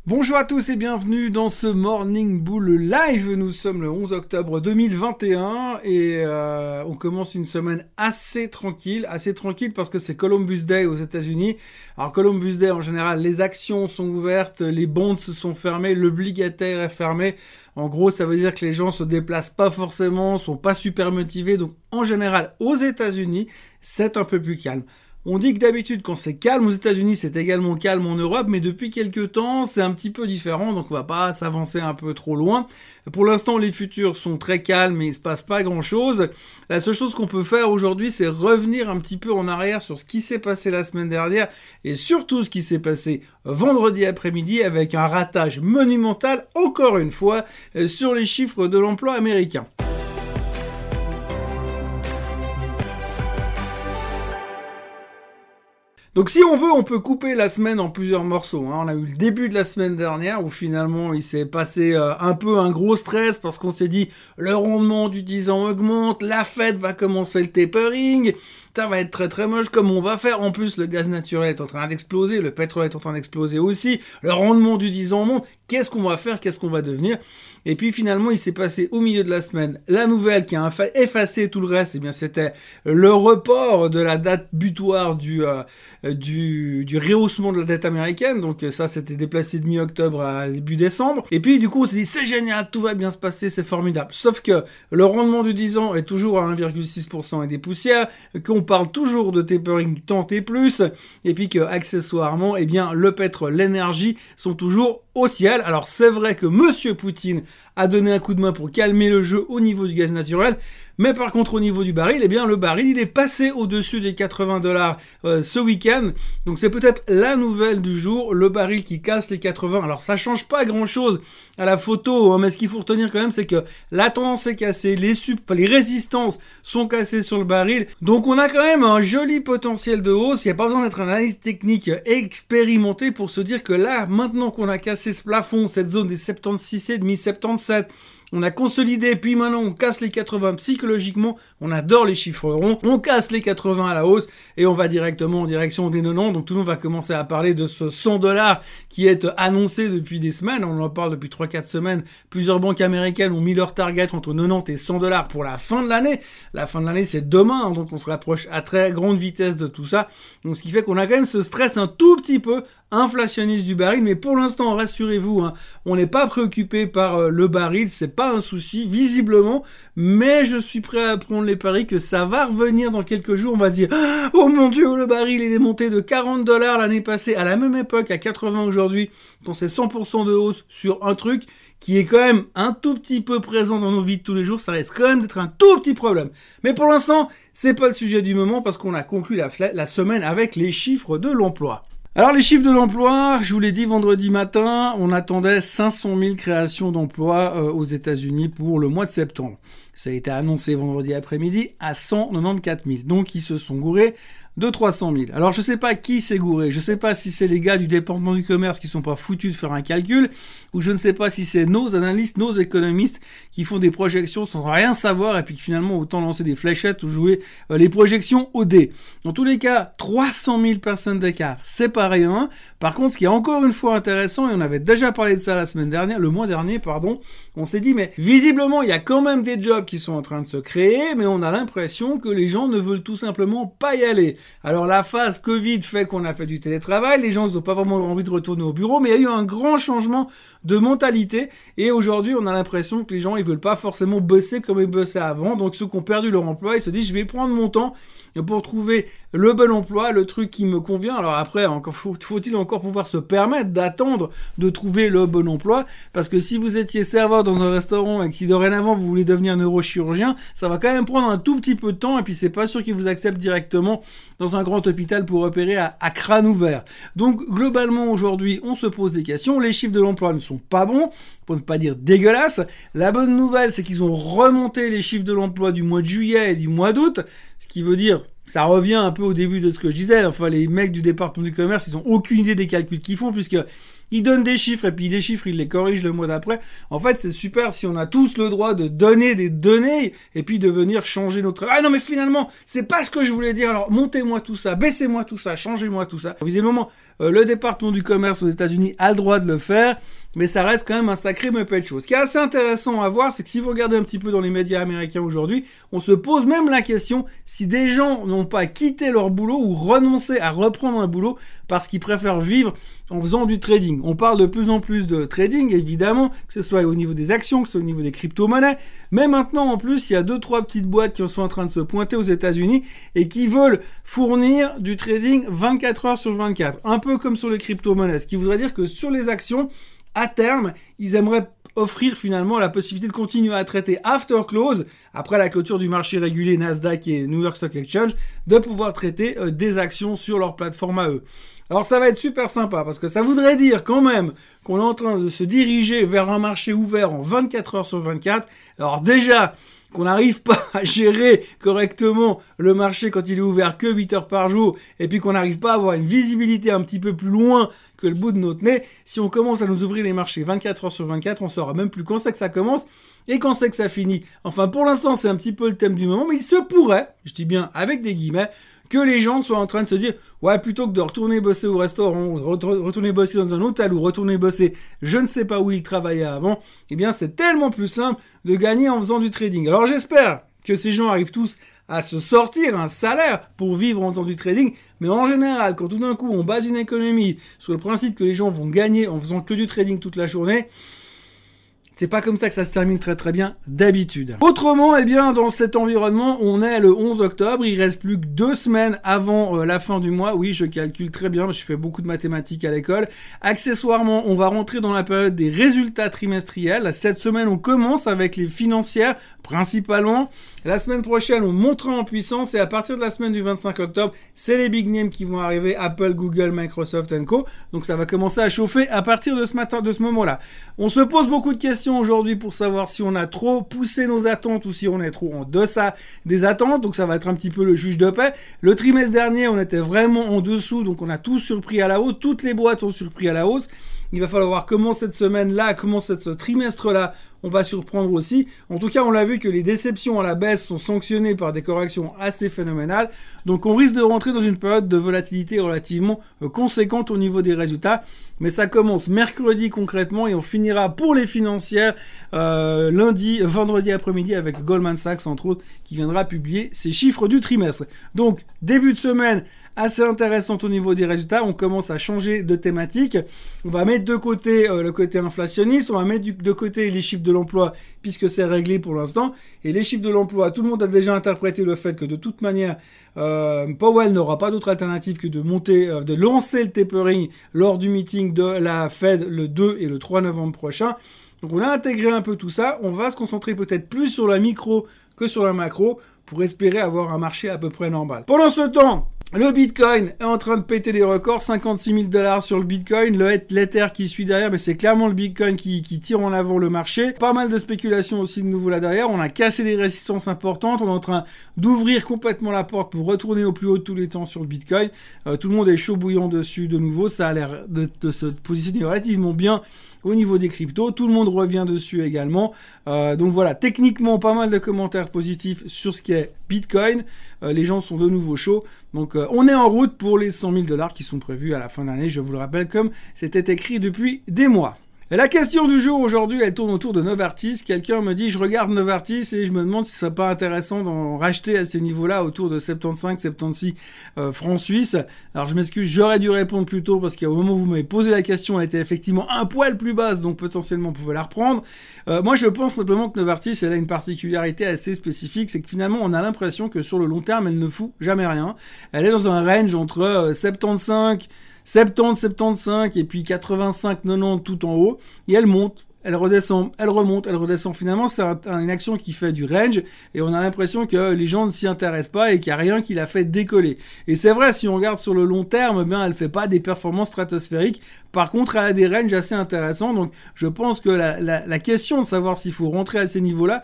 Bonjour à tous et bienvenue dans ce Morning Bull Live. Nous sommes le 11 octobre 2021 et on commence une semaine assez tranquille parce que c'est Columbus Day aux États-Unis. Alors Columbus Day en général, les actions sont ouvertes, les bonds sont fermés, l'obligataire est fermé. En gros, ça veut dire que les gens se déplacent pas forcément, sont pas super motivés. Donc en général, aux États-Unis, c'est un peu plus calme. On dit que d'habitude, quand c'est calme aux États-Unis, c'est également calme en Europe, mais depuis quelques temps, c'est un petit peu différent, donc on va pas s'avancer un peu trop loin. Pour l'instant, les futurs sont très calmes, mais il se passe pas grand-chose. La seule chose qu'on peut faire aujourd'hui, c'est revenir un petit peu en arrière sur ce qui s'est passé la semaine dernière, et surtout ce qui s'est passé vendredi après-midi, avec un ratage monumental, encore une fois, sur les chiffres de l'emploi américain. Donc si on veut, on peut couper la semaine en plusieurs morceaux. On a eu le début de la semaine dernière où finalement il s'est passé un peu un gros stress parce qu'on s'est dit le rendement du 10 ans augmente, la Fed va commencer le tapering, ça va être très très moche comme on va faire. En plus le gaz naturel est en train d'exploser, le pétrole est en train d'exploser aussi, le rendement du 10 ans monte, qu'est-ce qu'on va faire, qu'est-ce qu'on va devenir? Et puis finalement il s'est passé au milieu de la semaine la nouvelle qui a effacé tout le reste, et bien c'était le report de la date butoir du rehaussement de la dette américaine. Donc ça c'était déplacé de mi-octobre à début décembre. Et puis du coup on s'est dit c'est génial, tout va bien se passer, c'est formidable. Sauf que le rendement du 10 ans est toujours à 1,6% et des poussières, qu'on parle toujours de tapering tant et plus, et puis que accessoirement, eh bien le pétrole, l'énergie sont toujours au ciel. Alors c'est vrai que Monsieur Poutine a donné un coup de main pour calmer le jeu au niveau du gaz naturel, mais par contre au niveau du baril, eh bien le baril il est passé au-dessus des $80 ce week-end. Donc c'est peut-être la nouvelle du jour, le baril qui casse les 80. Alors ça change pas grand-chose à la photo, mais ce qu'il faut retenir quand même, c'est que la tendance est cassée, les résistances sont cassées sur le baril. Donc on a quand même un joli potentiel de hausse. Il n'y a pas besoin d'être un analyste technique expérimenté pour se dire que là, maintenant qu'on a cassé ce plafond, cette zone des 76,5, 77, on a consolidé, puis maintenant on casse les 80 psychologiquement, on adore les chiffres ronds, on casse les 80 à la hausse et on va directement en direction des 90, donc tout le monde va commencer à parler de ce $100 qui est annoncé depuis des semaines, on en parle depuis 3-4 semaines, plusieurs banques américaines ont mis leur target entre 90 et $100 pour la fin de l'année. La fin de l'année c'est demain, donc on se rapproche à très grande vitesse de tout ça, donc ce qui fait qu'on a quand même ce stress un tout petit peu inflationniste du baril, mais pour l'instant rassurez-vous, on n'est pas préoccupé par le baril, c'est pas un souci visiblement, mais je suis prêt à prendre les paris que ça va revenir dans quelques jours. On va se dire oh mon dieu, le baril il est monté de $40 l'année passée à la même époque à 80 aujourd'hui, quand c'est 100% de hausse sur un truc qui est quand même un tout petit peu présent dans nos vies de tous les jours, ça risque quand même d'être un tout petit problème. Mais pour l'instant, c'est pas le sujet du moment parce qu'on a conclu la semaine avec les chiffres de l'emploi. Alors les chiffres de l'emploi, je vous l'ai dit vendredi matin, on attendait 500 000 créations d'emplois aux États-Unis pour le mois de septembre. Ça a été annoncé vendredi après-midi à 194 000. Donc ils se sont gourés de 300 000. Alors je sais pas qui s'est gouré, je sais pas si c'est les gars du département du commerce qui sont pas foutus de faire un calcul, ou je ne sais pas si c'est nos analystes, nos économistes qui font des projections sans rien savoir et puis finalement autant lancer des fléchettes ou jouer les projections au dé. Dans tous les cas, 300 000 personnes d'écart, c'est pas rien. Par contre, ce qui est encore une fois intéressant, et on avait déjà parlé de ça le mois dernier, on s'est dit mais visiblement il y a quand même des jobs qui sont en train de se créer, mais on a l'impression que les gens ne veulent tout simplement pas y aller. Alors la phase Covid fait qu'on a fait du télétravail, les gens n'ont pas vraiment envie de retourner au bureau, mais il y a eu un grand changement de mentalité et aujourd'hui on a l'impression que les gens ils veulent pas forcément bosser comme ils bossaient avant, donc ceux qui ont perdu leur emploi ils se disent je vais prendre mon temps pour trouver le bon emploi, le truc qui me convient. Alors après, faut-il encore pouvoir se permettre d'attendre de trouver le bon emploi, parce que si vous étiez serveur dans un restaurant et que si dorénavant vous voulez devenir neurochirurgien, ça va quand même prendre un tout petit peu de temps et puis c'est pas sûr qu'ils vous acceptent directement dans un grand hôpital pour opérer à crâne ouvert. Donc globalement aujourd'hui on se pose des questions, les chiffres de l'emploi ne sont pas bons, pour ne pas dire dégueulasses. La bonne nouvelle c'est qu'ils ont remonté les chiffres de l'emploi du mois de juillet et du mois d'août, ce qui veut dire ça revient un peu au début de ce que je disais. Enfin, les mecs du département du commerce, ils ont aucune idée des calculs qu'ils font, puisque il donne des chiffres et puis les chiffres, il les corrige le mois d'après. En fait, c'est super si on a tous le droit de donner des données et puis de venir changer notre... Ah non, mais finalement, c'est pas ce que je voulais dire. Alors, montez-moi tout ça, baissez-moi tout ça, changez-moi tout ça. Visiblement, le département du commerce aux États-Unis a le droit de le faire, mais ça reste quand même un sacré muppet de choses. Ce qui est assez intéressant à voir, c'est que si vous regardez un petit peu dans les médias américains aujourd'hui, on se pose même la question si des gens n'ont pas quitté leur boulot ou renoncé à reprendre un boulot parce qu'ils préfèrent vivre en faisant du trading. On parle de plus en plus de trading, évidemment, que ce soit au niveau des actions, que ce soit au niveau des crypto-monnaies, mais maintenant, en plus, il y a 2-3 petites boîtes qui sont en train de se pointer aux États-Unis et qui veulent fournir du trading 24 heures sur 24, un peu comme sur les crypto-monnaies, ce qui voudrait dire que sur les actions, à terme, ils aimeraient offrir finalement la possibilité de continuer à traiter after close, après la clôture du marché régulé Nasdaq et New York Stock Exchange, de pouvoir traiter des actions sur leur plateforme à eux. Alors ça va être super sympa parce que ça voudrait dire quand même qu'on est en train de se diriger vers un marché ouvert en 24 heures sur 24. Alors déjà, qu'on n'arrive pas à gérer correctement le marché quand il est ouvert que 8 heures par jour, et puis qu'on n'arrive pas à avoir une visibilité un petit peu plus loin que le bout de notre nez, si on commence à nous ouvrir les marchés 24 heures sur 24, on saura même plus quand c'est que ça commence et quand c'est que ça finit. Enfin, pour l'instant, c'est un petit peu le thème du moment, mais il se pourrait, je dis bien avec des guillemets, que les gens soient en train de se dire « Ouais, plutôt que de retourner bosser au restaurant, ou retourner bosser dans un hôtel, ou retourner bosser je ne sais pas où ils travaillaient avant, eh bien c'est tellement plus simple de gagner en faisant du trading. » Alors j'espère que ces gens arrivent tous à se sortir un salaire pour vivre en faisant du trading, mais en général, quand tout d'un coup on base une économie sur le principe que les gens vont gagner en faisant que du trading toute la journée, c'est pas comme ça que ça se termine très très bien d'habitude. Autrement, eh bien, dans cet environnement, on est le 11 octobre, il reste plus que 2 semaines avant la fin du mois. Oui, je calcule très bien, je fais beaucoup de mathématiques à l'école. Accessoirement, on va rentrer dans la période des résultats trimestriels. Cette semaine, on commence avec les financières, principalement. La semaine prochaine, on montera en puissance et à partir de la semaine du 25 octobre, c'est les big names qui vont arriver, Apple, Google, Microsoft & Co. Donc ça va commencer à chauffer à partir de ce moment-là. On se pose beaucoup de questions aujourd'hui pour savoir si on a trop poussé nos attentes ou si on est trop en deçà des attentes. Donc ça va être un petit peu le juge de paix. Le trimestre dernier, on était vraiment en dessous, donc on a tous surpris à la hausse. Toutes les boîtes ont surpris à la hausse. Il va falloir voir comment cette semaine-là, comment ce trimestre-là, on va surprendre aussi. En tout cas, on l'a vu que les déceptions à la baisse sont sanctionnées par des corrections assez phénoménales. Donc, on risque de rentrer dans une période de volatilité relativement conséquente au niveau des résultats. Mais ça commence mercredi concrètement et on finira pour les financières vendredi après-midi avec Goldman Sachs, entre autres, qui viendra publier ses chiffres du trimestre. Donc, début de semaine assez intéressante au niveau des résultats. On commence à changer de thématique. On va mettre de côté le côté inflationniste. On va mettre de côté les chiffres de l'emploi puisque c'est réglé pour l'instant. Et les chiffres de l'emploi, tout le monde a déjà interprété le fait que de toute manière, Powell n'aura pas d'autre alternative que de lancer le tapering lors du meeting de la Fed le 2 et le 3 novembre prochain. Donc on a intégré un peu tout ça. On va se concentrer peut-être plus sur la micro que sur la macro pour espérer avoir un marché à peu près normal. Pendant ce temps, le Bitcoin est en train de péter des records, 56 000 $ sur le Bitcoin, l'Ether qui suit derrière, mais c'est clairement le Bitcoin qui tire en avant le marché. Pas mal de spéculations aussi de nouveau là derrière, on a cassé des résistances importantes, on est en train d'ouvrir complètement la porte pour retourner au plus haut de tous les temps sur le Bitcoin. Tout le monde est chaud bouillant dessus de nouveau, ça a l'air de se positionner relativement bien au niveau des cryptos, tout le monde revient dessus également. Donc voilà, techniquement pas mal de commentaires positifs sur ce qui est Bitcoin. Les gens sont de nouveau chauds. Donc on est en route pour les 100 000 $ qui sont prévus à la fin de l'année, je vous le rappelle, comme c'était écrit depuis des mois. Et la question du jour aujourd'hui, elle tourne autour de Novartis. Quelqu'un me dit, je regarde Novartis et je me demande si ce serait pas intéressant d'en racheter à ces niveaux-là, autour de 75-76 francs suisses. Alors je m'excuse, j'aurais dû répondre plus tôt parce qu'au moment où vous m'avez posé la question, elle était effectivement un poil plus basse, donc potentiellement on pouvait la reprendre. Moi je pense simplement que Novartis, elle a une particularité assez spécifique, c'est que finalement on a l'impression que sur le long terme, elle ne fout jamais rien. Elle est dans un range entre 70-75 et puis 85-90 tout en haut, et elle monte, elle redescend, elle remonte, elle redescend. Finalement, c'est une action qui fait du range, et on a l'impression que les gens ne s'y intéressent pas et qu'il n'y a rien qui la fait décoller. Et c'est vrai, si on regarde sur le long terme, bien, elle fait pas des performances stratosphériques. Par contre, elle a des ranges assez intéressants, donc je pense que la question de savoir s'il faut rentrer à ces niveaux-là,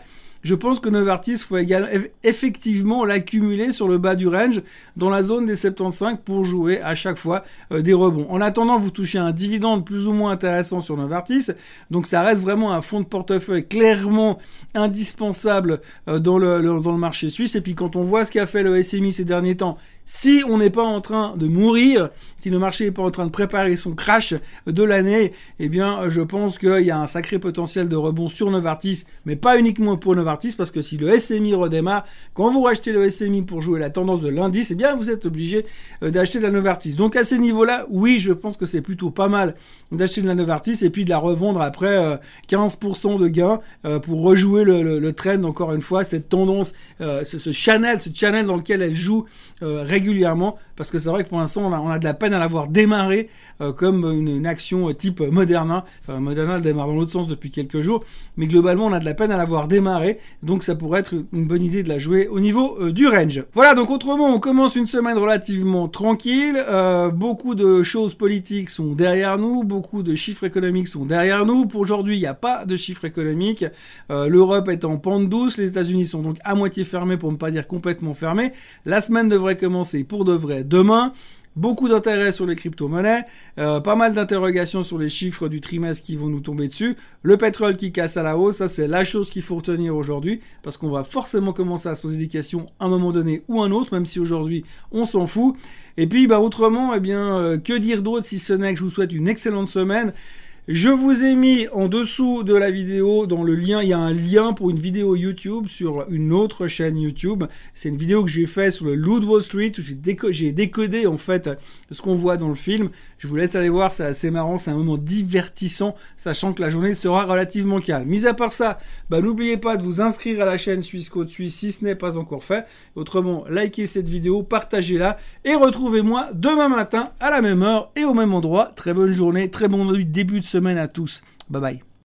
je pense que Novartis, faut effectivement l'accumuler sur le bas du range, dans la zone des 75 pour jouer à chaque fois des rebonds. En attendant, vous touchez un dividende plus ou moins intéressant sur Novartis, donc ça reste vraiment un fonds de portefeuille clairement indispensable dans le marché suisse. Et puis quand on voit ce qu'a fait le SMI ces derniers temps, si on n'est pas en train de mourir, si le marché n'est pas en train de préparer son crash de l'année, eh bien, je pense qu'il y a un sacré potentiel de rebond sur Novartis, mais pas uniquement pour Novartis, parce que si le SMI redémarre, quand vous rachetez le SMI pour jouer la tendance de l'indice, eh bien, vous êtes obligé d'acheter de la Novartis. Donc, à ces niveaux-là, oui, je pense que c'est plutôt pas mal d'acheter de la Novartis et puis de la revendre après 15% de gains pour rejouer le trend, encore une fois, cette tendance, ce channel dans lequel elle joue régulièrement, parce que c'est vrai que pour l'instant on a de la peine à l'avoir démarré comme une action type Moderna. Enfin, Moderna elle démarre dans l'autre sens depuis quelques jours, mais globalement on a de la peine à l'avoir démarré, donc ça pourrait être une bonne idée de la jouer au niveau du range. Voilà, donc autrement on commence une semaine relativement tranquille, beaucoup de choses politiques sont derrière nous, beaucoup de chiffres économiques sont derrière nous. Pour aujourd'hui il n'y a pas de chiffres économiques, l'Europe est en pente douce, les États-Unis sont donc à moitié fermés pour ne pas dire complètement fermés. La semaine devrait commencer pour de vrai demain. Beaucoup d'intérêt sur les crypto-monnaies, pas mal d'interrogations sur les chiffres du trimestre qui vont nous tomber dessus. Le pétrole qui casse à la hausse, ça c'est la chose qu'il faut retenir aujourd'hui, parce qu'on va forcément commencer à se poser des questions à un moment donné ou un autre, même si aujourd'hui on s'en fout. Et puis autrement, que dire d'autre si ce n'est que je vous souhaite une excellente semaine. Je vous ai mis en dessous de la vidéo, dans le lien, il y a un lien pour une vidéo YouTube sur une autre chaîne YouTube. C'est une vidéo que j'ai faite sur le loup de Wall Street, où j'ai décodé en fait ce qu'on voit dans le film. Je vous laisse aller voir, c'est assez marrant, c'est un moment divertissant, sachant que la journée sera relativement calme. Mis à part ça, n'oubliez pas de vous inscrire à la chaîne Suisse Côte Suisse si ce n'est pas encore fait. Autrement, likez cette vidéo, partagez-la et retrouvez-moi demain matin à la même heure et au même endroit. Très bonne journée, très bon début de semaine à tous. Bye bye.